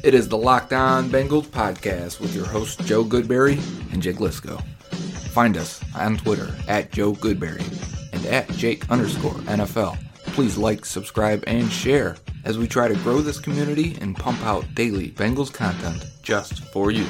It is the Locked On Bengals podcast with your hosts Joe Goodberry and Jake Lisco. Find us on Twitter at Joe Goodberry and at Jake_NFL. Please like, subscribe, and share as we try to grow this community and pump out daily Bengals content just for you.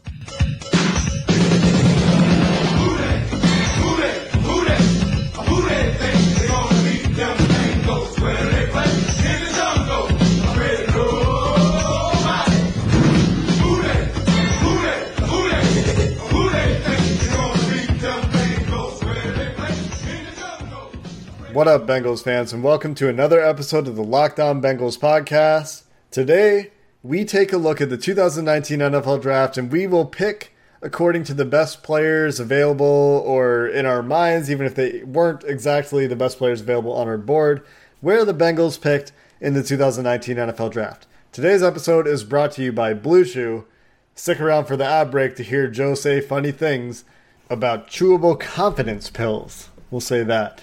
What up, Bengals fans, and welcome to another episode of the Locked On Bengals podcast. Today, we take a look at the 2019 NFL Draft, and we will pick according to the best players available, or in our minds, even if they weren't exactly the best players available on our board, where the Bengals picked in the 2019 NFL Draft. Today's episode is brought to you by Blue Chew. Stick around for the ad break to hear Joe say funny things about chewable confidence pills. We'll say that.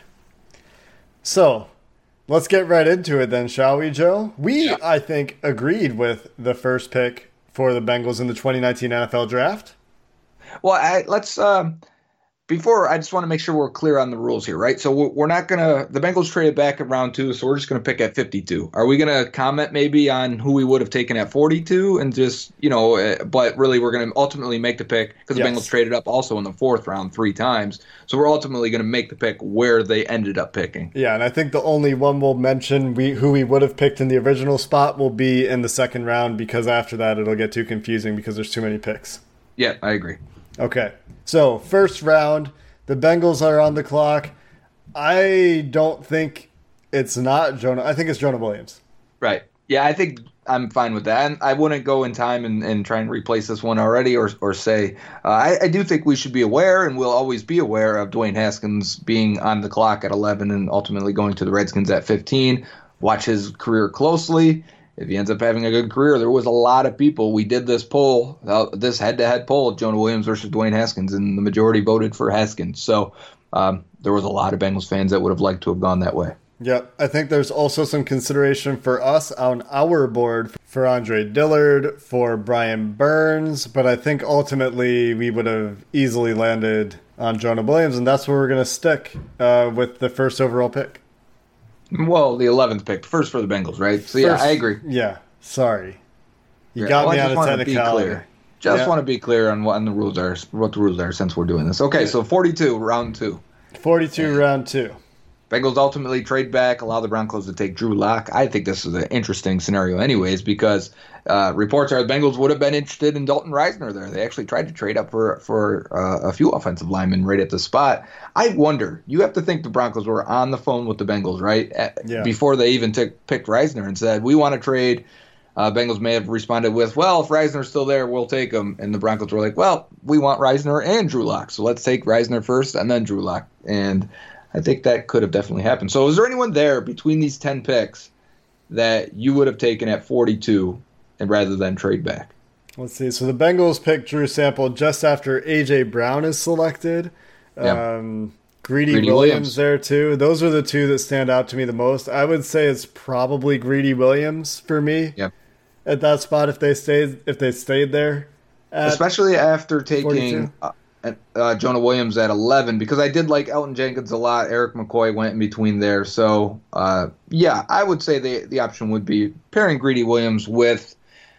So, let's get right into it then, shall we, Joe? I think, agreed with the first pick for the Bengals in the 2019 NFL Draft. Well, let's before, I just want to make sure we're clear on the rules here, right? So we're not going to – the Bengals traded back at round 2, so we're just going to pick at 52. Are we going to comment maybe on who we would have taken at 42 and just, but really we're going to ultimately make the pick because the Bengals traded up also in the 4th round 3 times. So we're ultimately going to make the pick where they ended up picking. Yeah, and I think the only one we'll mention who we would have picked in the original spot will be in the 2nd round, because after that it'll get too confusing because there's too many picks. Yeah, I agree. Okay, so 1st round, the Bengals are on the clock. I don't think it's not Jonah. I think it's Jonah Williams. Right. Yeah, I think I'm fine with that. And I wouldn't go in time and try and replace this one already or say I do think we should be aware, and we'll always be aware of Dwayne Haskins being on the clock at 11 and ultimately going to the Redskins at 15. Watch his career closely. If he ends up having a good career, there was a lot of people. We did this poll, this head-to-head poll, Jonah Williams versus Dwayne Haskins, and the majority voted for Haskins. So there was a lot of Bengals fans that would have liked to have gone that way. Yep. I think there's also some consideration for us on our board for Andre Dillard, for Brian Burns, but I think ultimately we would have easily landed on Jonah Williams, and that's where we're going to stick with the first overall pick. Well, the 11th pick, first for the Bengals, right? So, yeah, I agree. Yeah, sorry. You got me on a technicality. Want to be clear on what the rules are since we're doing this. Okay, so 42, round 2. 42, round 2. Bengals ultimately trade back, allow the Broncos to take Drew Lock. I think this is an interesting scenario anyways, because reports are the Bengals would have been interested in Dalton Risner there. They actually tried to trade up for a few offensive linemen right at the spot. I wonder, you have to think the Broncos were on the phone with the Bengals, right? Before they even picked Risner and said, we want to trade. Bengals may have responded with, well, if Risner's still there, we'll take him. And the Broncos were like, well, we want Risner and Drew Lock, so let's take Risner first and then Drew Lock. And I think that could have definitely happened. So is there anyone there between these 10 picks that you would have taken at 42 and rather than trade back? Let's see. So the Bengals picked Drew Sample just after A.J. Brown is selected. Yep. Greedy Williams there too. Those are the two that stand out to me the most. I would say it's probably Greedy Williams for me at that spot if they stayed there. Especially after taking Jonah Williams at 11, because I did like Elton Jenkins a lot. Eric McCoy went in between there. So, I would say the option would be pairing Greedy Williams with,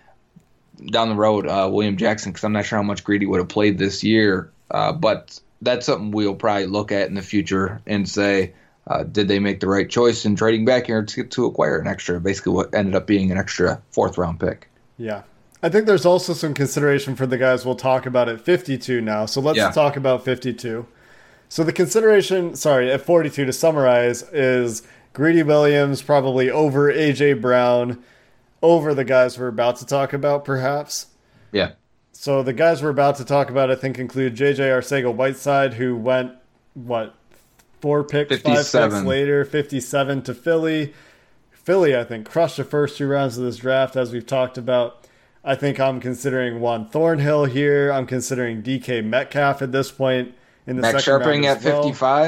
down the road, William Jackson, because I'm not sure how much Greedy would have played this year. But that's something we'll probably look at in the future and say, did they make the right choice in trading back here to acquire an extra, basically what ended up being an extra 4th-round pick. Yeah. I think there's also some consideration for the guys we'll talk about at 52 now. So let's talk about 52. So the consideration, at 42 to summarize, is Greedy Williams probably over A.J. Brown, over the guys we're about to talk about perhaps. Yeah. So the guys we're about to talk about I think include J.J. Arcega-Whiteside, who went, 4 picks, 57. 5 picks later, 57 to Philly. Philly, I think, crushed the first 2 rounds of this draft, as we've talked about. I think I'm considering Juan Thornhill here. I'm considering DK Metcalf at this point in the Max second round Sharping as at well. 55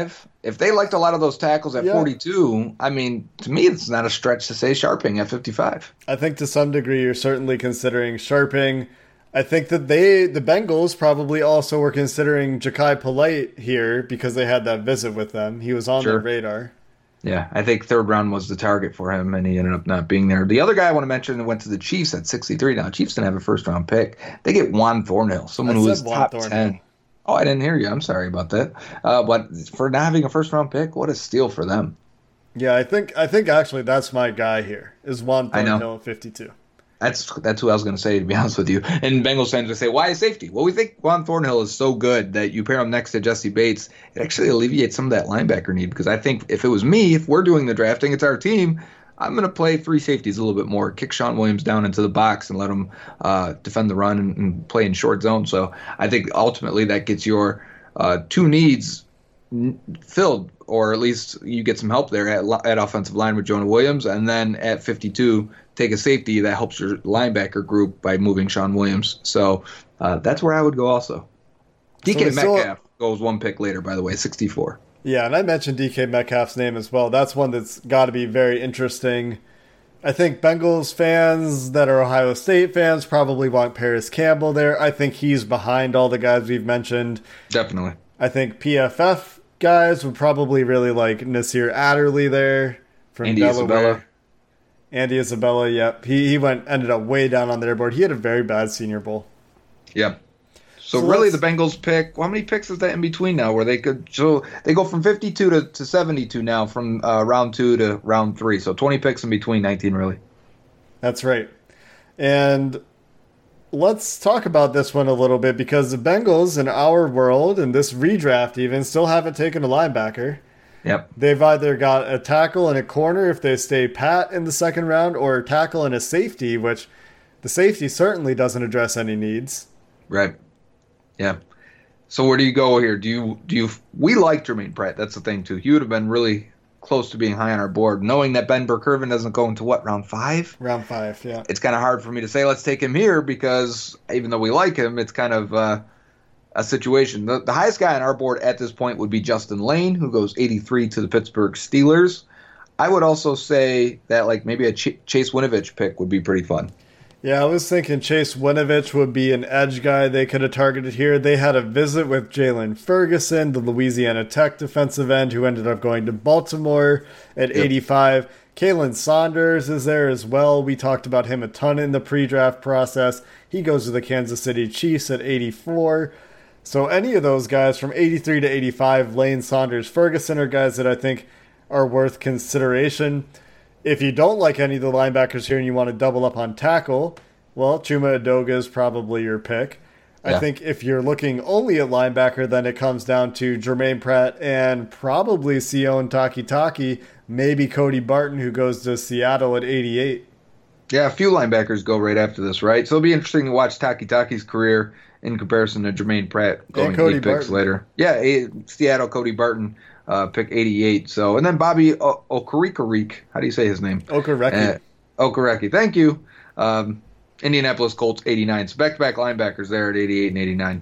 if they liked a lot of those tackles at Yeah. 42, I mean, to me, it's not a stretch to say Sharping at 55. I think to some degree you're certainly considering Sharping. I think that the Bengals probably also were considering Ja'Kai Polite here because they had that visit with them. He was on their radar. Yeah, I think third round was the target for him, and he ended up not being there. The other guy I want to mention went to the Chiefs at 63. Now, Chiefs didn't have a first-round pick. They get Juan Thornhill, someone who was top 10. Oh, I didn't hear you. I'm sorry about that. But for not having a first-round pick, what a steal for them. Yeah, I think actually that's my guy here, is Juan Thornhill at 52. That's who I was going to say, to be honest with you. And Bengals fans would say, why is safety? Well, we think Juan Thornhill is so good that you pair him next to Jesse Bates. It actually alleviates some of that linebacker need, because I think if it was me, if we're doing the drafting, it's our team, I'm going to play three safeties a little bit more, kick Sean Williams down into the box and let him defend the run and play in short zone. So I think ultimately that gets your two needs filled, or at least you get some help there at offensive line with Jonah Williams, and then at 52 take a safety that helps your linebacker group by moving Sean Williams. So that's where I would go also. DK Metcalf goes one pick later, by the way, 64. Yeah, and I mentioned DK Metcalf's name as well. That's one that's got to be very interesting. I think Bengals fans that are Ohio State fans probably want Paris Campbell there. I think he's behind all the guys we've mentioned. Definitely. I think PFF guys would probably really like Nasir Adderley there from Andy Delaware. Isabella. Andy Isabella, yep. He ended up way down on their board. He had a very bad Senior Bowl. Yep. So really the Bengals pick, how many picks is that in between now where they could, so they go from 52 to 72 now from round 2 to round 3. So 20 picks in between, 19 really. That's right. And let's talk about this one a little bit, because the Bengals in our world, and this redraft even, still haven't taken a linebacker. Yep. They've either got a tackle and a corner if they stay pat in the second round, or a tackle and a safety, which the safety certainly doesn't address any needs. Right. Yeah. So where do you go here? We like Jermaine Pratt. That's the thing too. He would have been really close to being high on our board, knowing that Ben Burr-Kirven doesn't go into round 5? Round 5, yeah. It's kind of hard for me to say let's take him here, because even though we like him, it's kind of a situation. The highest guy on our board at this point would be Justin Lane, who goes 83 to the Pittsburgh Steelers. I would also say that like maybe a Chase Winovich pick would be pretty fun. Yeah, I was thinking Chase Winovich would be an edge guy they could have targeted here. They had a visit with Jalen Ferguson, the Louisiana Tech defensive end, who ended up going to Baltimore at 85. Kalen Saunders is there as well. We talked about him a ton in the pre-draft process. He goes to the Kansas City Chiefs at 84. So any of those guys from 83 to 85, Lane, Saunders, Ferguson, are guys that I think are worth consideration. If you don't like any of the linebackers here and you want to double up on tackle, well, Chuma Edoga is probably your pick. Yeah. I think if you're looking only at linebacker, then it comes down to Jermaine Pratt and probably Sione Takitaki, maybe Cody Barton, who goes to Seattle at 88. Yeah, a few linebackers go right after this, right? So it'll be interesting to watch Takitaki's career in comparison to Jermaine Pratt going 8 picks later. Yeah, Seattle, Cody Barton. Pick 88. So, and then Bobby Okereke. How do you say his name? Okereke. Okereke. Thank you. Indianapolis Colts 89. So back-to-back linebackers there at 88 and 89.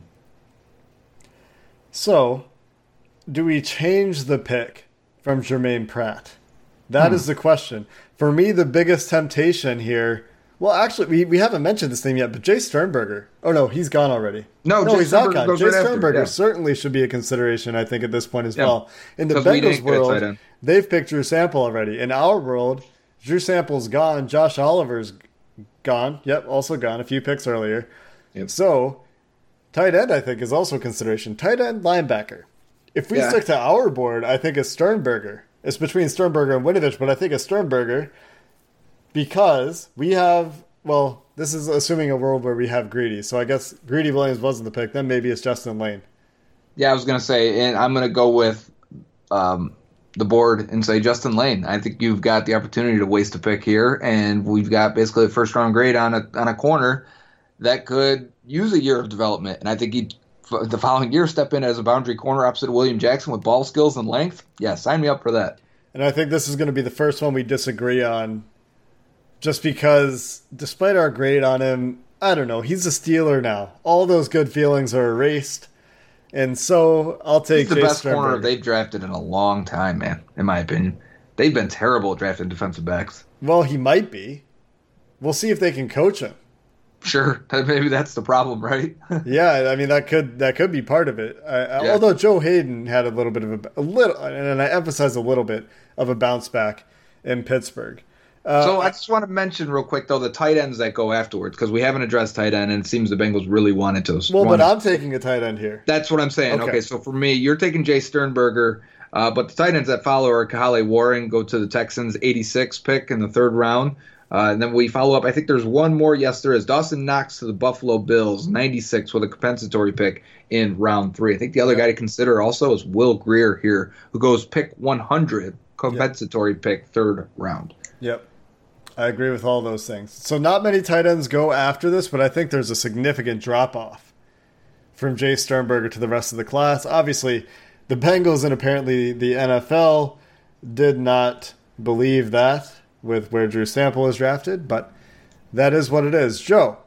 So, do we change the pick from Jermaine Pratt? That is the question. For me, the biggest temptation here. Well, actually, we haven't mentioned this name yet, but Jay Sternberger. Oh, no, he's gone already. No, he's not gone. Jay Sternberger certainly should be a consideration, I think, at this point as well. In the Bengals world, they've picked Drew Sample already. In our world, Drew Sample's gone. Josh Oliver's gone. Yep, also gone. A few picks earlier. Yep. So, tight end, I think, is also a consideration. Tight end, linebacker. If we stick to our board, I think it's Sternberger. It's between Sternberger and Winovich, but I think it's Sternberger. Because we have, well, this is assuming a world where we have Greedy. So I guess Greedy Williams wasn't the pick. Then maybe it's Justin Lane. Yeah, I was going to say, and I'm going to go with the board and say Justin Lane. I think you've got the opportunity to waste a pick here, and we've got basically a first-round grade on a corner that could use a year of development. And I think he'd, the following year, step in as a boundary corner opposite William Jackson with ball skills and length. Yeah, sign me up for that. And I think this is going to be the first one we disagree on. Just because, despite our grade on him, I don't know, he's a Steeler now. All those good feelings are erased. And so I'll take He's the Jay best Sternberger. corner they've drafted in a long time, man, in my opinion. They've been terrible at drafting defensive backs. Well, he might be. We'll see if they can coach him. Sure, maybe that's the problem, right? Yeah, I mean that could be part of it. Yeah. Although Joe Hayden had a little bit of a little, and I emphasize a little bit of a bounce back in Pittsburgh. So I just want to mention real quick, though, the tight ends that go afterwards, because we haven't addressed tight end, and it seems the Bengals really wanted to. Well, but I'm taking a tight end here. That's what I'm saying. Okay, so for me, you're taking Jay Sternberger, but the tight ends that follow are Kahale Warren, go to the Texans, 86 pick in the third round. And then we follow up. I think there's one more. Yes, there is. Dawson Knox to the Buffalo Bills, 96 with a compensatory pick in round 3. I think the other guy to consider also is Will Grier here, who goes pick 100, compensatory pick, third round. Yep. I agree with all those things. So not many tight ends go after this, but I think there's a significant drop-off from Jay Sternberger to the rest of the class. Obviously, the Bengals and apparently the NFL did not believe that with where Drew Sample is drafted, but that is what it is. Joe.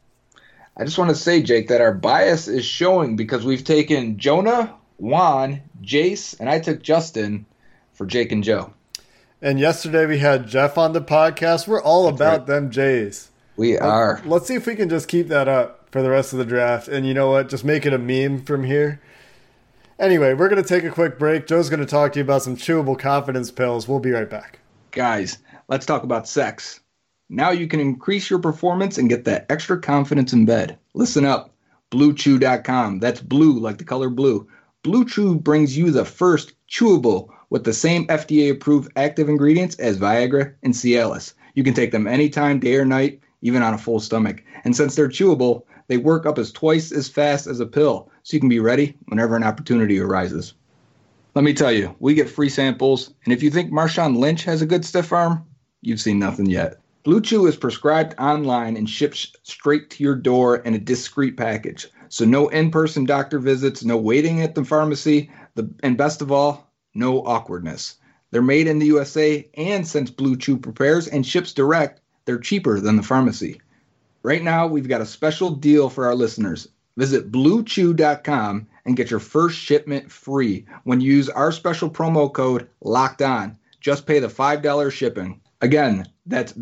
I just want to say, Jake, that our bias is showing because we've taken Jonah, Juan, Jace, and I took Justin for Jake and Joe. And yesterday we had Jeff on the podcast. We're all about them Jays. We are. Let's see if we can just keep that up for the rest of the draft. And you know what? Just make it a meme from here. Anyway, we're going to take a quick break. Joe's going to talk to you about some chewable confidence pills. We'll be right back. Guys, let's talk about sex. Now you can increase your performance and get that extra confidence in bed. Listen up. BlueChew.com. That's blue like the color blue. Blue Chew brings you the first chewable with the same FDA-approved active ingredients as Viagra and Cialis. You can take them anytime, day or night, even on a full stomach. And since they're chewable, they work up as twice as fast as a pill, so you can be ready whenever an opportunity arises. Let me tell you, we get free samples, and if you think Marshawn Lynch has a good stiff arm, you've seen nothing yet. Blue Chew is prescribed online and ships straight to your door in a discreet package. So no in-person doctor visits, no waiting at the pharmacy, and best of all, no awkwardness. They're made in the USA, and since Blue Chew prepares and ships direct, they're cheaper than the pharmacy. Right now, we've got a special deal for our listeners. Visit BlueChew.com and get your first shipment free when you use our special promo code LOCKEDON. Just pay the $5 shipping. Again, that's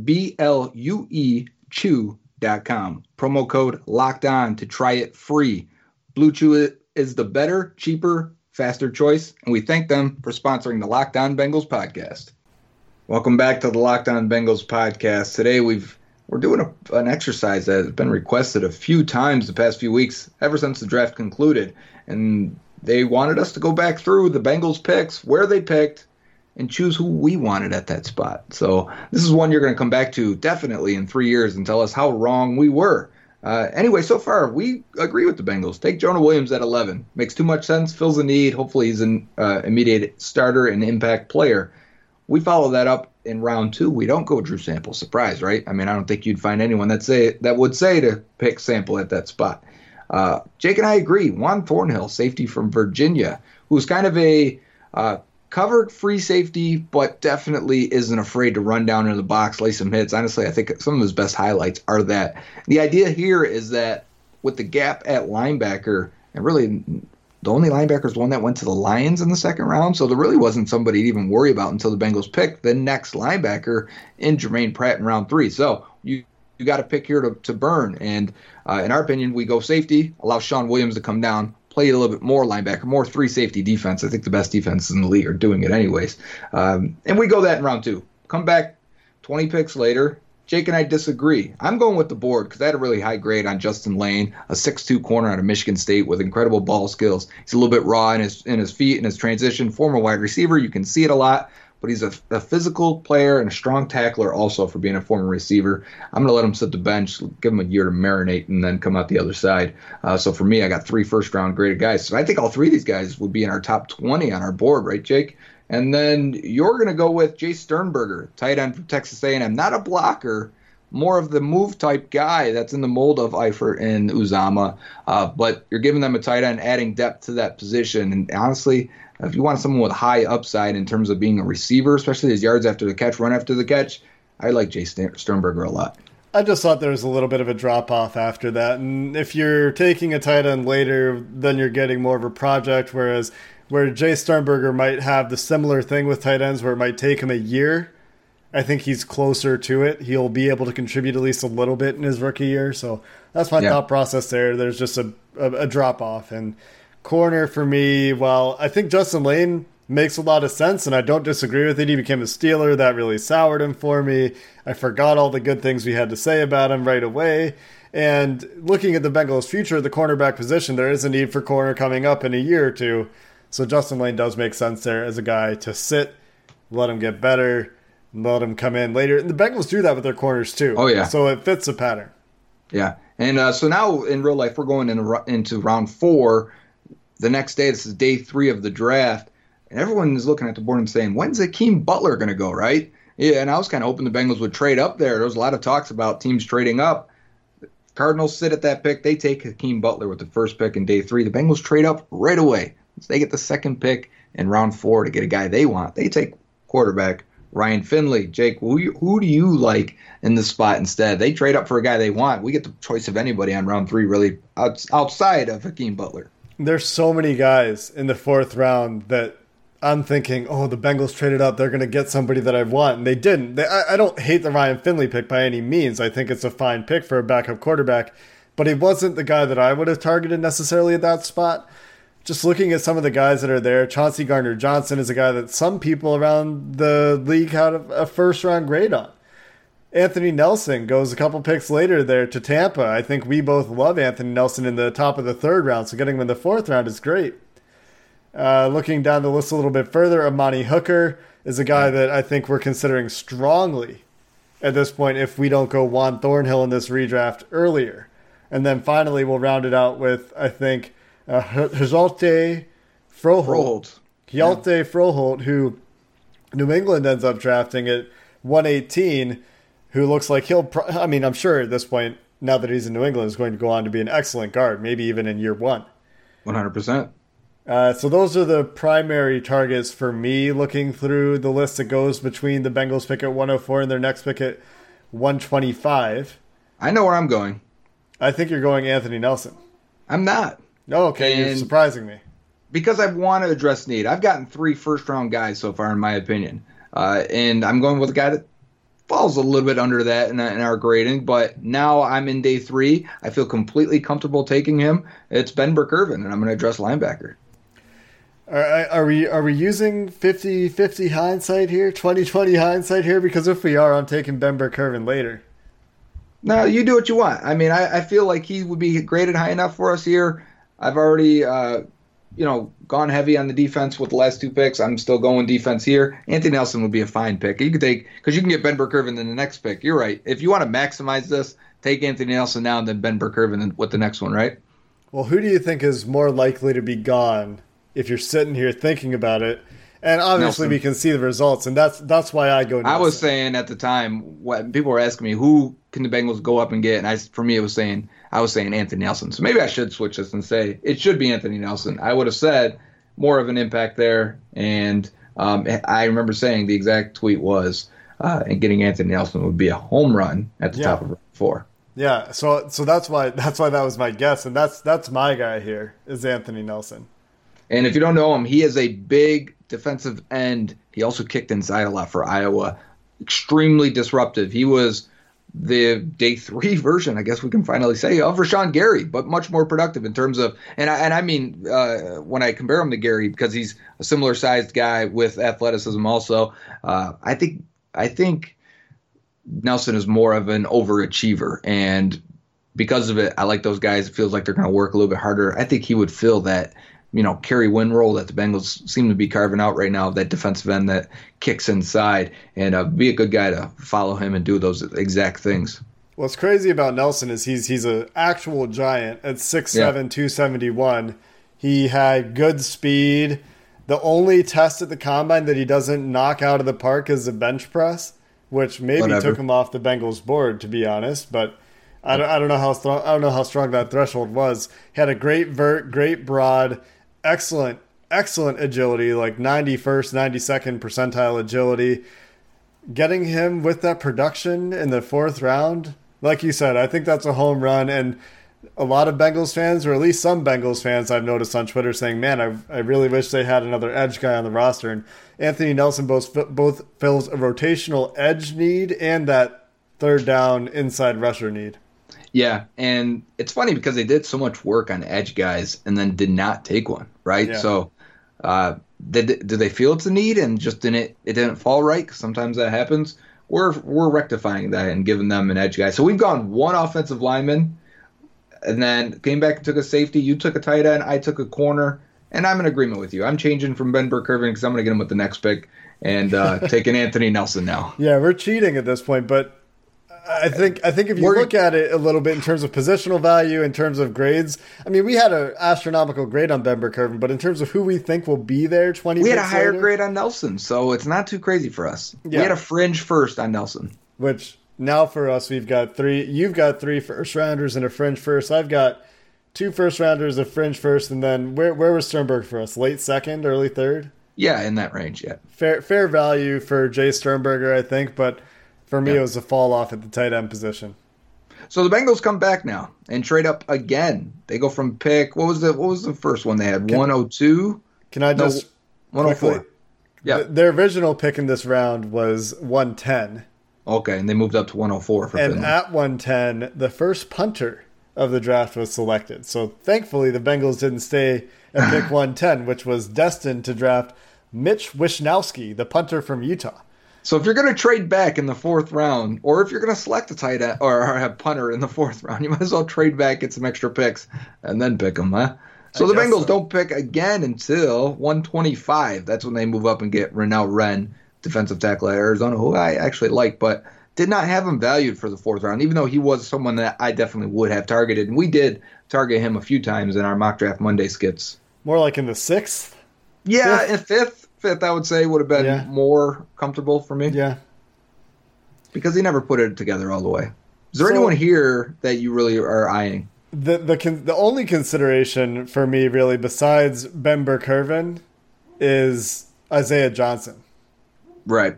BLUE Chew.com. Promo code LOCKEDON to try it free. Blue Chew is the better, cheaper, faster choice, and we thank them for sponsoring the Locked On Bengals podcast. Welcome back to the Locked On Bengals podcast. Today we're doing an exercise that has been requested a few times the past few weeks, ever since the draft concluded, and they wanted us to go back through the Bengals picks, where they picked, and choose who we wanted at that spot. So this is one you're going to come back to definitely in 3 years and tell us how wrong we were. Anyway, so far, we agree with the Bengals. Take Jonah Williams at 11. Makes too much sense, fills a need. Hopefully he's an immediate starter and impact player. We follow that up in round 2. We don't go Drew Sample. Surprise, right? I mean, I don't think you'd find anyone that would say to pick Sample at that spot. Jake and I agree. Juan Thornhill, safety from Virginia, who's kind of a covered free safety, but definitely isn't afraid to run down into the box, lay some hits. Honestly, I think some of his best highlights are that. The idea here is that with the gap at linebacker, and really the only linebacker is the one that went to the Lions in the second round, so there really wasn't somebody to even worry about until the Bengals picked the next linebacker in Jermaine Pratt in round 3. So you got to pick here to burn, and in our opinion, we go safety, allow Sean Williams to come down, play a little bit more linebacker, more 3 safety defense. I think the best defenses in the league are doing it anyways. And we go that in round 2. Come back 20 picks later. Jake and I disagree. I'm going with the board because I had a really high grade on Justin Lane, a 6'2 corner out of Michigan State with incredible ball skills. He's a little bit raw in his feet and his transition. Former wide receiver, you can see it a lot, but he's a physical player and a strong tackler also for being a former receiver. I'm going to let him sit the bench, give him a year to marinate, and then come out the other side. So for me, I got 3 first-round graded guys. So I think all 3 of these guys would be in our top 20 on our board, right, Jake? And then you're going to go with Jay Sternberger, tight end from Texas A&M. Not a blocker, more of the move-type guy that's in the mold of Eifert and Uzama. But you're giving them a tight end, adding depth to that position. And honestly, if you want someone with high upside in terms of being a receiver, especially his yards after the catch, run after the catch, I like Jay Sternberger a lot. I just thought there was a little bit of a drop off after that. And if you're taking a tight end later, then you're getting more of a project, whereas where Jay Sternberger might have the similar thing with tight ends where it might take him a year, I think he's closer to it. He'll be able to contribute at least a little bit in his rookie year. So that's my thought process there. There's just a drop off. And corner for me, well, I think Justin Lane makes a lot of sense, and I don't disagree with it. He became a Steeler. That really soured him for me. I forgot all the good things we had to say about him right away. And looking at the Bengals' future, the cornerback position, there is a need for corner coming up in a year or two. So Justin Lane does make sense there as a guy to sit, let him get better, let him come in later. And the Bengals do that with their corners too. Oh, yeah. So it fits the pattern. Yeah. And so now in real life, we're going into round 4. The next day, this is day 3 of the draft. And everyone is looking at the board and saying, when's Hakeem Butler going to go, right? Yeah, and I was kind of hoping the Bengals would trade up there. There was a lot of talks about teams trading up. Cardinals sit at that pick. They take Hakeem Butler with the first pick in day 3. The Bengals trade up right away. So they get the second pick in round 4 to get a guy they want. They take quarterback Ryan Finley. Jake, who do you like in this spot instead? They trade up for a guy they want. We get the choice of anybody on round 3 really outside of Hakeem Butler. There's so many guys in the 4th round that I'm thinking, oh, the Bengals traded up. They're going to get somebody that I want. And they didn't. I don't hate the Ryan Finley pick by any means. I think it's a fine pick for a backup quarterback. But he wasn't the guy that I would have targeted necessarily at that spot. Just looking at some of the guys that are there, Chauncey Gardner-Johnson is a guy that some people around the league had a first-round grade on. Anthony Nelson goes a couple picks later there to Tampa. I think we both love Anthony Nelson in the top of the 3rd round, so getting him in the 4th round is great. Looking down the list a little bit further, Amani Hooker is a guy that I think we're considering strongly at this point if we don't go Juan Thornhill in this redraft earlier. And then finally we'll round it out with, I think, Hjalte Froholt. Hjalte Froholt, who New England ends up drafting at 118, who looks like I'm sure at this point, now that he's in New England, is going to go on to be an excellent guard, maybe even in year 1. 100%. So those are the primary targets for me looking through the list that goes between the Bengals pick at 104 and their next pick at 125. I know where I'm going. I think you're going Anthony Nelson. I'm not. Oh, okay, you're surprising me. Because I want to address need. I've gotten 3 first-round guys so far, in my opinion. And I'm going with a guy that falls a little bit under that in our grading. But now I'm in day 3. I feel completely comfortable taking him. It's Ben Burr-Kirven, and I'm going to address linebacker. Are we using 50-50 hindsight here, 20-20 hindsight here? Because if we are, I'm taking Ben Burr-Kirven later. No, you do what you want. I mean, I feel like he would be graded high enough for us here. I've already, gone heavy on the defense with the last 2 picks. I'm still going defense here. Anthony Nelson would be a fine pick. You could take, because you can get Ben Burr-Kirven in the next pick. You're right. If you want to maximize this, take Anthony Nelson now and then Ben Burr-Kirven with the next one, right? Well, who do you think is more likely to be gone if you're sitting here thinking about it? And obviously Nelson. We can see the results, and that's why I go Nelson. I was saying at the time, when people were asking me, who can the Bengals go up and get? And I was saying Anthony Nelson. So maybe I should switch this and say it should be Anthony Nelson. I would have said more of an impact there. And I remember saying the exact tweet was, and getting Anthony Nelson would be a home run at the top of 4. Yeah, so that's why that was my guess, and that's my guy here is Anthony Nelson. And if you don't know him, he is a big defensive end. He also kicked inside a lot for Iowa. Extremely disruptive. He was the day 3 version, I guess we can finally say, of Rashawn Gary, but much more productive in terms of, and I mean when I compare him to Gary, because he's a similar sized guy with athleticism also. I think Nelson is more of an overachiever, and because of it, I like those guys. It feels like they're going to work a little bit harder. I think he would fill that, Kerry Wynn role that the Bengals seem to be carving out right now, that defensive end that kicks inside, and be a good guy to follow him and do those exact things. What's crazy about Nelson is he's an actual giant at 6'7", 271. He had good speed. The only test at the combine that he doesn't knock out of the park is the bench press, which maybe took him off the Bengals board, to be honest, but I don't know how strong that threshold was. He had a great vert, great broad, excellent agility, like 91st, 92nd percentile agility. Getting him with that production in the 4th round Like you said, I think that's a home run, and a lot of Bengals fans, or at least some Bengals fans I've noticed on Twitter saying, man, I really wish they had another edge guy on the roster. And Anthony Nelson both fills a rotational edge need and that third down inside rusher need. Yeah, and it's funny because they did so much work on edge guys and then did not take one, right? Yeah. So do they feel it's a need and just it didn't fall right? 'Cause sometimes that happens. We're rectifying that and giving them an edge guy. So we've gone one offensive lineman, and then came back and took a safety. You took a tight end. I took a corner, and I'm in agreement with you. I'm changing from Ben Burke-Irvin because I'm going to get him with the next pick and taking Anthony Nelson now. Yeah, we're cheating at this point, but I think if you look at it a little bit in terms of positional value, in terms of grades, I mean, we had an astronomical grade on Ben Burke-Irvin, but in terms of who we think will be there 20 we had a picks higher later, grade on Nelson, so it's not too crazy for us. Yeah. We had a fringe first on Nelson. which now for us, we've got three. You've got 3 first rounders and a fringe first. I've got 2 first rounders, a fringe first, and then where was Sternberg for us? Late second, early third? Yeah, in that range, yeah. Fair value for Jay Sternberger, I think, but for me, Yeah. it was a fall off at the tight end position. So the Bengals come back now and trade up again. They go from pick. What was the first one they had? 102? Can I just 104. quickly- Yeah. Their original pick in this round was 110. Okay, and they moved up to 104 for And Finley. at 110, the first punter of the draft was selected. So thankfully, the Bengals didn't stay at pick 110, which was destined to draft Mitch Wishnowsky, the punter from Utah. So if you're going to trade back in the 4th round, or if you're going to select a tight end or have punter in the 4th round, you might as well trade back, get some extra picks, and then pick them, huh? So the Bengals don't pick again until 125. That's when they move up and get Renell Wren, defensive tackle at Arizona, who I actually like, but did not have him valued for the 4th round, even though he was someone that I definitely would have targeted. And we did target him a few times in our mock draft Monday skits. More like in the 6th? Yeah, in fifth, I would say, would have been more comfortable for me. Yeah. Because he never put it together all the way. Is there anyone here that you really are eyeing? The only consideration for me, really, besides Ben Burke-Irvin, is Isaiah Johnson. Right.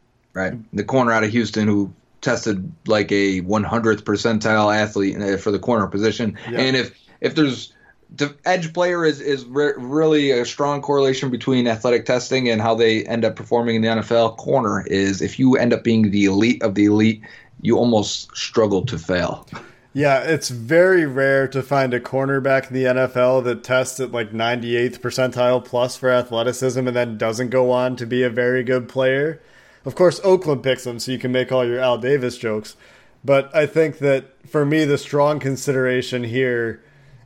The corner out of Houston who tested like a 100th percentile athlete for the corner position. Yeah. And if there's the edge player is really a strong correlation between athletic testing and how they end up performing in the NFL. Corner is, if you end up being the elite of the elite, you almost struggle to fail. Yeah, it's very rare to find a cornerback in the NFL that tests at like 98th percentile plus for athleticism and then doesn't go on to be a very good player. Of course, Oakland picks them, so you can make all your Al Davis jokes. But I think that for me, the strong consideration here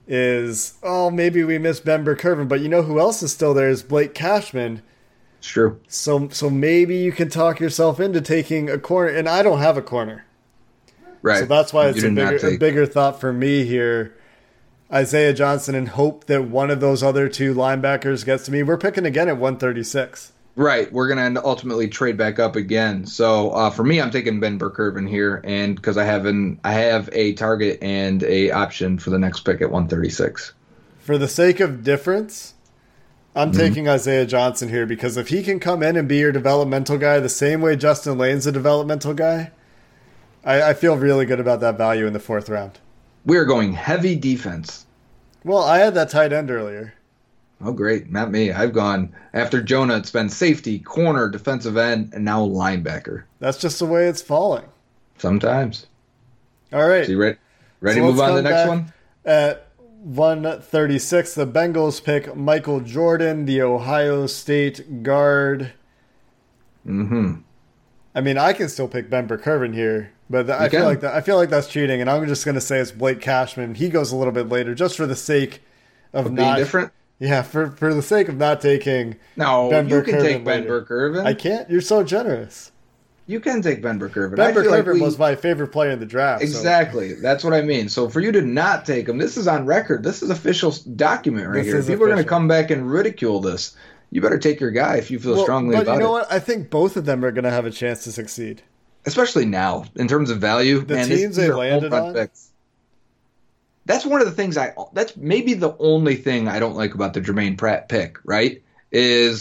is, maybe we miss Ben Burke-Irvin, but you know who else is still there is Blake Cashman. It's true. So maybe you can talk yourself into taking a corner, and I don't have a corner. Right. So that's why it's You a did not bigger thought for me here. Isaiah Johnson, and hope that one of those other 2 linebackers gets to me. We're picking again at 136. Right, we're going to ultimately trade back up again. So for me, I'm taking Ben Burke-Irvin here, and because I have a target and a option for the next pick at 136. For the sake of difference, I'm taking Isaiah Johnson here, because if he can come in and be your developmental guy the same way Justin Lane's a developmental guy, I feel really good about that value in the 4th round. We are going heavy defense. Well, I had that tight end earlier. Oh, great. Not me. I've gone after Jonah. It's been safety, corner, defensive end, and now linebacker. That's just the way it's falling. Sometimes. All right. So you ready So to move let's on to the come next back one? At 136, the Bengals pick Michael Jordan, the Ohio State guard. Mm-hmm. I mean, I can still pick Ben Burke-Irvin here, but I feel like that's cheating, and I'm just going to say it's Blake Cashman. He goes a little bit later, just for the sake of Being not different? Yeah, for the sake of not taking No, Ben you can Burke-Irvin take Ben later. Burke-Irvin. I can't. You're so generous. You can take Ben Burke-Irvin. Ben I feel like Burke-Irvin was my favorite player in the draft. Exactly. That's what I mean. So for you to not take him, this is on record. This is official document right This here. is People are going to official. come back and ridicule this. You better take your guy if you feel strongly but about you know it. what? I think both of them are going to have a chance to succeed. Especially now, in terms of value. The man, teams these they are landed home run on? picks. That's one of the things that's maybe the only thing I don't like about the Jermaine Pratt pick, right? Is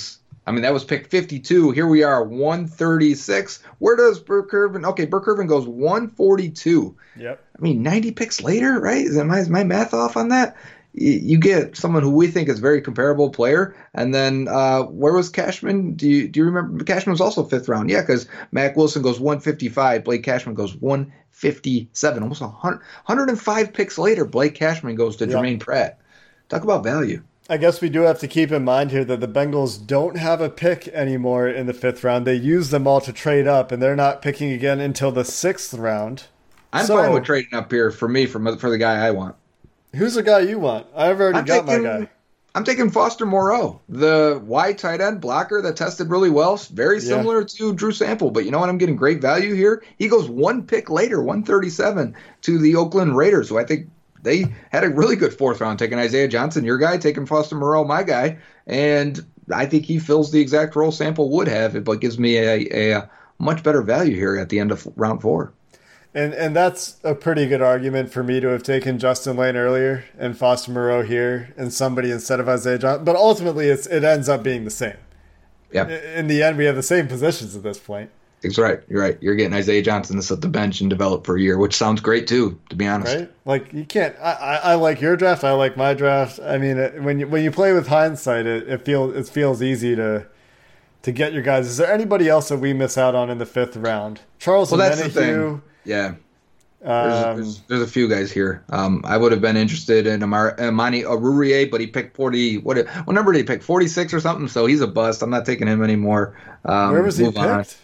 I mean, that was pick 52. Here we are, 136. Where does Burke Irvin? Okay, Burke Irvin goes 142. Yep. I mean, 90 picks later, right? Is my math off on that? You get someone who we think is a very comparable player. And then where was Cashman? Do you remember? Cashman was also fifth round. Yeah, because Mac Wilson goes 155. Blake Cashman goes 157. Almost 105 picks later, Blake Cashman goes to Jermaine Pratt. Talk about value. I guess we do have to keep in mind here that the Bengals don't have a pick anymore in the fifth round. They use them all to trade up, and they're not picking again until the sixth round. I'm fine with trading up here for the guy I want. Who's the guy you want? I've already got my guy. I'm taking Foster Moreau, the wide tight end blocker that tested really well. Very similar to Drew Sample, but you know what? I'm getting great value here. He goes one pick later, 137, to the Oakland Raiders, who I think they had a really good fourth round, taking Isaiah Johnson, your guy, taking Foster Moreau, my guy, and I think he fills the exact role Sample would have, but gives me a much better value here at the end of round 4. And that's a pretty good argument for me to have taken Justin Lane earlier and Foster Moreau here and somebody instead of Isaiah Johnson. But ultimately, it ends up being the same. Yep. In the end, we have the same positions at this point. That's right. You're right. You're getting Isaiah Johnson to sit the bench and develop for a year, which sounds great too, to be honest. Right? Like you can't. I like your draft. I like my draft. I mean, when you play with hindsight, it feels easy to get your guys. Is there anybody else that we miss out on in the fifth round? Charles Menahue. Yeah. There's a few guys here. I would have been interested in Amani Arurier, but he picked 40. What number did he pick? 46 or something. So he's a bust. I'm not taking him anymore. Where was he picked?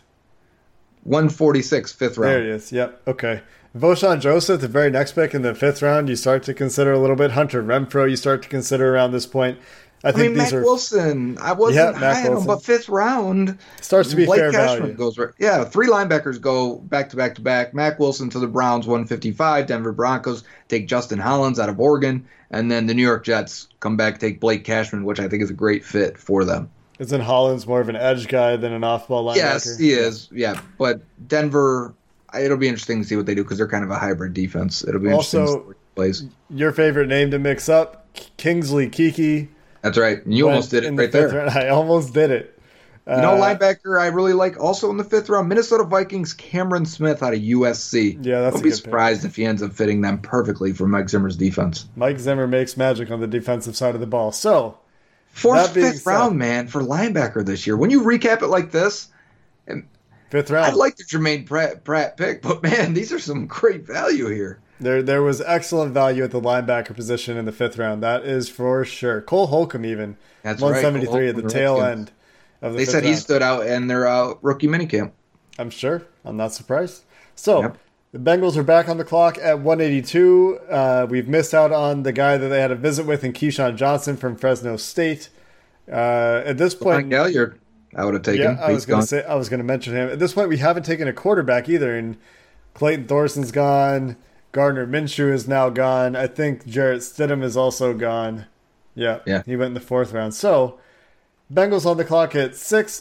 146, fifth round. There he is. Yep. Okay. Vosean Joseph, the very next pick in the fifth round, you start to consider a little bit. Hunter Renfrow, you start to consider around this point. I think Mac Wilson. I wasn't high on him, but fifth round starts to be Blake fair Cashman value. Goes right. Yeah, 3 linebackers go back to back to back. Mac Wilson to the Browns, 155. Denver Broncos take Justin Hollins out of Oregon, and then the New York Jets come back, take Blake Cashman, which I think is a great fit for them. Isn't Hollins more of an edge guy than an off-ball linebacker? Yes, he is. Yeah, but Denver, it'll be interesting to see what they do because they're kind of a hybrid defense. It'll be interesting to see what plays. Your favorite name to mix up, Kingsley Keke. That's right. You almost did it right there. I almost did it. Linebacker I really like also in the fifth round, Minnesota Vikings, Cameron Smith out of USC. Yeah, that's Don't be surprised if he ends up fitting them perfectly for Mike Zimmer's defense. Mike Zimmer makes magic on the defensive side of the ball. So, fifth round, man, for linebacker this year. When you recap it like this, fifth round, I like the Jermaine Pratt pick, but man, these are some great value here. There was excellent value at the linebacker position in the fifth round. That is for sure. Cole Holcomb even. That's 173 right. at the tail end of the They said he stood out in their rookie minicamp. I'm sure. I'm not surprised. So, The Bengals are back on the clock at 182. We've missed out on the guy that they had a visit with in Keyshawn Johnson from Fresno State. At this point, Galliard, I would have taken. Yeah, I was going to mention him. At this point, we haven't taken a quarterback either, and Clayton Thorson's gone. Gardner Minshew is now gone. I think Jarrett Stidham is also gone. Yeah. He went in the fourth round. So, Bengals on the clock at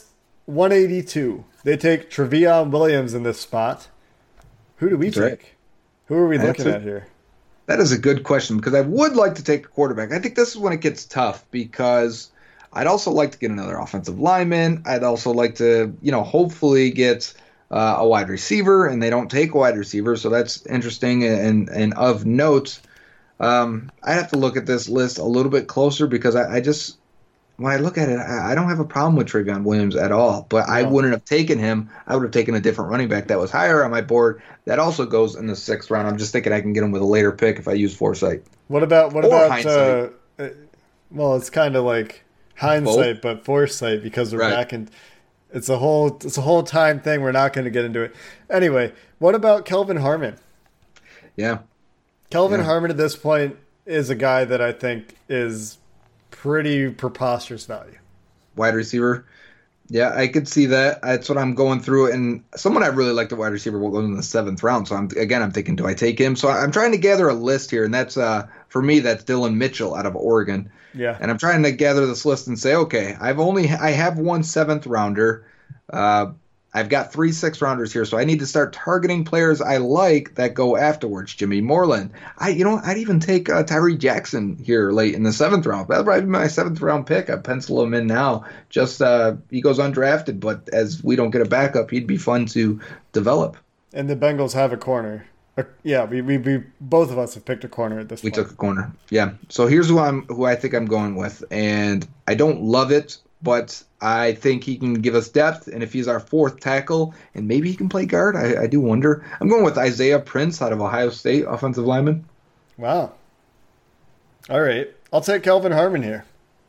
182. They take Trevion Williams in this spot. Who do we take? Right. Who are we looking at here? That is a good question because I would like to take a quarterback. I think this is when it gets tough because I'd also like to get another offensive lineman. I'd also like to, hopefully get a wide receiver, and they don't take a wide receiver, so that's interesting and of note. I have to look at this list a little bit closer because I just, when I look at it, I don't have a problem with Trevion Williams at all, but I wouldn't have taken him. I would have taken a different running back that was higher on my board. That also goes in the sixth round. I'm just thinking I can get him with a later pick if I use foresight. What about hindsight? Well, it's kind of like hindsight, but foresight because we're back in. It's a whole time thing. We're not going to get into it. Anyway, what about Kelvin Harmon? Yeah. Kelvin Harmon at this point is a guy that I think is pretty preposterous value. Wide receiver. Yeah, I could see that. That's what I'm going through. And someone I really like the wide receiver will go in the seventh round. So I'm thinking, do I take him? So I'm trying to gather a list here. And that's, for me, that's Dylan Mitchell out of Oregon. Yeah. And I'm trying to gather this list and say, okay, I have one seventh rounder. I've got 3 6-rounders here, so I need to start targeting players I like that go afterwards. Jimmy Moreland. I'd even take Tyree Jackson here late in the 7th round. That'll probably be my 7th round pick. I pencil him in now. Just he goes undrafted, but as we don't get a backup, he'd be fun to develop. And the Bengals have a corner. Yeah, we both of us have picked a corner at this point. We took a corner. Yeah. So here's who I think I'm going with, and I don't love it, but I think he can give us depth, and if he's our 4th tackle, and maybe he can play guard, I do wonder. I'm going with Isaiah Prince out of Ohio State, offensive lineman. Wow. All right. I'll take Kelvin Harmon here.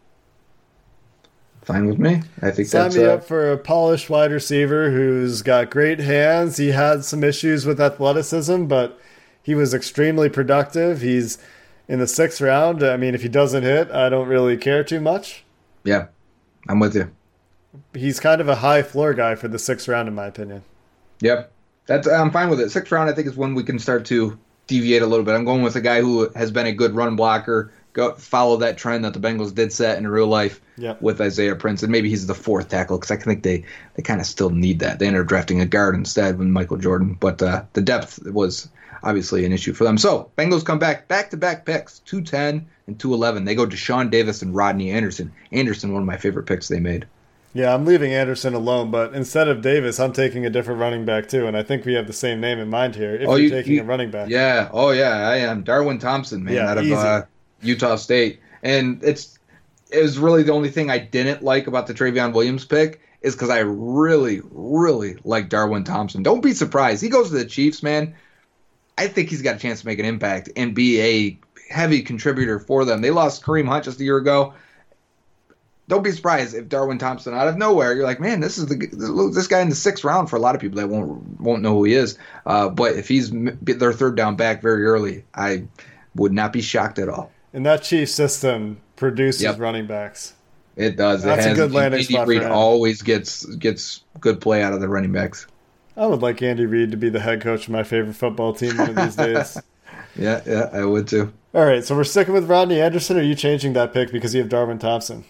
Fine with me. I think Sign that's me up for a polished wide receiver who's got great hands. He had some issues with athleticism, but he was extremely productive. He's in the 6th round. I mean, if he doesn't hit, I don't really care too much. Yeah, I'm with you. He's kind of a high floor guy for the 6th round, in my opinion. Yep. I'm fine with it. 6th round, I think, is when we can start to deviate a little bit. I'm going with a guy who has been a good run blocker. Follow that trend that the Bengals did set in real life with Isaiah Prince, and maybe he's the 4th tackle because I think they kind of still need that. They ended up drafting a guard instead with Michael Jordan, but the depth was obviously an issue for them. So Bengals come back-to-back picks, 210 and 211. They go Deshaun Davis and Rodney Anderson. Anderson, one of my favorite picks they made. Yeah, I'm leaving Anderson alone, but instead of Davis, I'm taking a different running back too, and I think we have the same name in mind here. If you're taking a running back. Yeah, I am. Darwin Thompson, man, out of Utah State. And it was really the only thing I didn't like about the Travion Williams pick is because I really, really like Darwin Thompson. Don't be surprised. He goes to the Chiefs, man. I think he's got a chance to make an impact and be a heavy contributor for them. They lost Kareem Hunt just a year ago. Don't be surprised if Darwin Thompson out of nowhere, you're like, man, this is this guy in the 6th round for a lot of people that won't know who he is. But if he's their 3rd down back very early, I would not be shocked at all. And that Chiefs system produces running backs. It does. That's a good landing spot for him. Always gets good play out of the running backs. I would like Andy Reid to be the head coach of my favorite football team one of these days. Yeah, I would too. All right, so we're sticking with Rodney Anderson, or are you changing that pick because you have Darwin Thompson?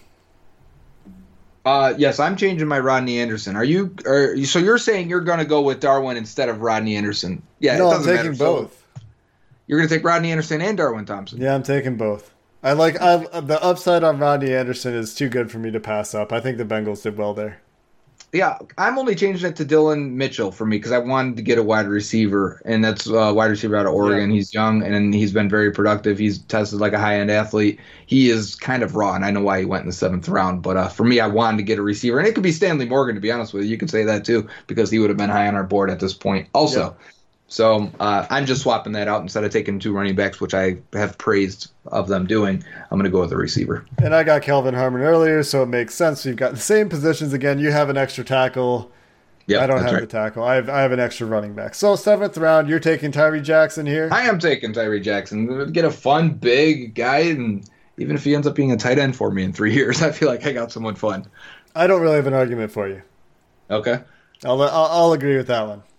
Yes, I'm changing my Rodney Anderson. So you're saying you're going to go with Darwin instead of Rodney Anderson? Yeah, no, I'm taking both. You're going to take Rodney Anderson and Darwin Thompson? Yeah, I'm taking both. The upside on Rodney Anderson is too good for me to pass up. I think the Bengals did well there. Yeah, I'm only changing it to Dylan Mitchell for me because I wanted to get a wide receiver, and that's a wide receiver out of Oregon. Yeah. He's young, and he's been very productive. He's tested like a high-end athlete. He is kind of raw, and I know why he went in the 7th round. But for me, I wanted to get a receiver, and it could be Stanley Morgan, to be honest with you. You could say that, too, because he would have been high on our board at this point also. Yeah. So I'm just swapping that out. Instead of taking 2 running backs, which I have praised of them doing, I'm going to go with a receiver. And I got Kelvin Harmon earlier, so it makes sense. We've got the same positions again. You have an extra tackle. Yep, I don't have the tackle. I have an extra running back. So 7th round, you're taking Tyree Jackson here? I am taking Tyree Jackson. Get a fun, big guy, and even if he ends up being a tight end for me in 3 years, I feel like I got someone fun. I don't really have an argument for you. Okay. I'll agree with that one.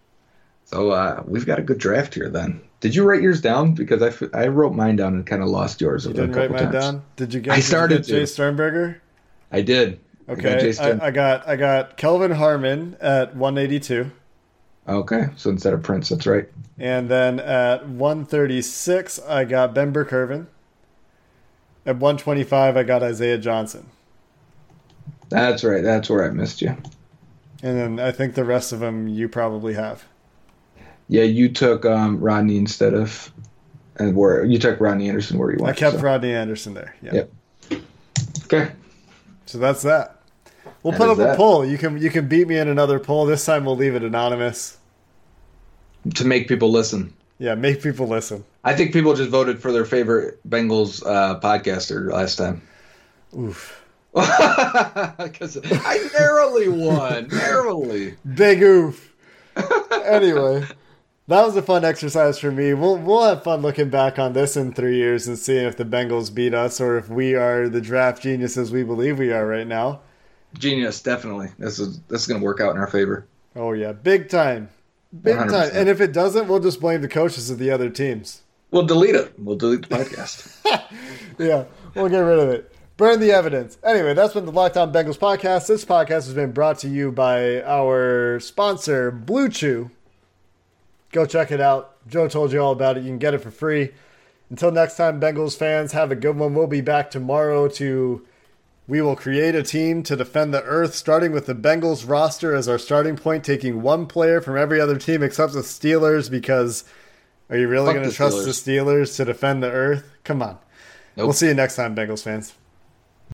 So we've got a good draft here then. Did you write yours down? Because I wrote mine down and kind of lost yours. You didn't write mine down? Did you get Jay Sternberger? I did. Okay, I got Kelvin Harmon at 182. Okay, so instead of Prince, that's right. And then at 136, I got Ben Burr-Kirven. At 125, I got Isaiah Johnson. That's right. That's where I missed you. And then I think the rest of them you probably have. Yeah, you took Rodney instead of, and where you took Rodney Anderson where you went. I kept Rodney Anderson there. Yeah. Yep. Okay. So that's that. We'll put up a poll. You can beat me in another poll. This time we'll leave it anonymous. To make people listen. Yeah, make people listen. I think people just voted for their favorite Bengals podcaster last time. Oof. Because I narrowly won. Narrowly. Big oof. Anyway. That was a fun exercise for me. We'll have fun looking back on this in 3 years and seeing if the Bengals beat us or if we are the draft geniuses we believe we are right now. Genius, definitely. This is going to work out in our favor. Oh yeah, big time, big 100%. Time. And if it doesn't, we'll just blame the coaches of the other teams. We'll delete it. We'll delete the podcast. Yeah, we'll get rid of it. Burn the evidence. Anyway, that's been the Locked On Bengals podcast. This podcast has been brought to you by our sponsor, Blue Chew. Go check it out. Joe told you all about it. You can get it for free. Until next time, Bengals fans, have a good one. We'll be back tomorrow we will create a team to defend the earth, starting with the Bengals roster as our starting point, taking one player from every other team except the Steelers, because are you really going to trust the Steelers to defend the earth? Come on. Nope. We'll see you next time, Bengals fans.